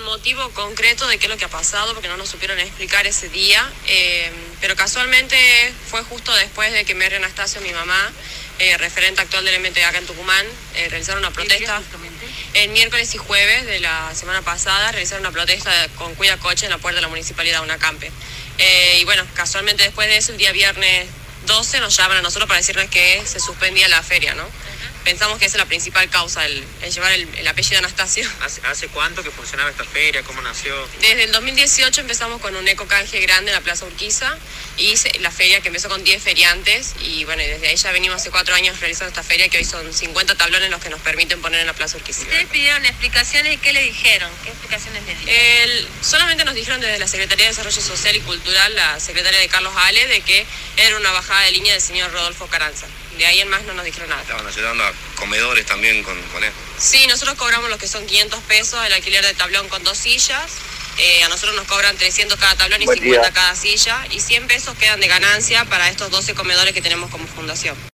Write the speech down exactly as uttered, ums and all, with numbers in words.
motivo concreto de qué es lo que ha pasado, porque no nos supieron explicar ese día, eh, pero casualmente fue justo después de que Mary Anastasio, mi mamá, eh, referente actual del M T acá en Tucumán, eh, realizaron una protesta. El miércoles y jueves de la semana pasada realizaron una protesta con Cuida Coche en la puerta de la Municipalidad de Unacampe. Eh, y bueno, casualmente después de eso, el día viernes doce nos llaman a nosotros para decirnos que se suspendía la feria, ¿no? Pensamos que esa es la principal causa, el, el llevar el, el apellido Anastasio. ¿Hace, ¿Hace cuánto que funcionaba esta feria? ¿Cómo nació? Desde el dos mil dieciocho empezamos con un eco canje grande en la Plaza Urquiza y la feria que empezó con diez feriantes y bueno, desde ahí ya venimos hace cuatro años realizando esta feria que hoy son cincuenta tablones los que nos permiten poner en la Plaza Urquiza. ¿Ustedes pidieron explicaciones y qué le dijeron? ¿Qué explicaciones le dieron? El, solamente nos dijeron desde la Secretaría de Desarrollo Social y Cultural, la secretaria de Carlos Ale, de que era una bajada de línea del señor Rodolfo Carranza. De ahí en más no nos dijeron nada. Estaban ayudando a comedores también con, con esto. Sí, nosotros cobramos lo que son quinientos pesos el alquiler de tablón con dos sillas. Eh, a nosotros nos cobran trescientos cada tablón y Buen cincuenta día. cada silla. Y cien pesos quedan de ganancia para estos doce comedores que tenemos como fundación.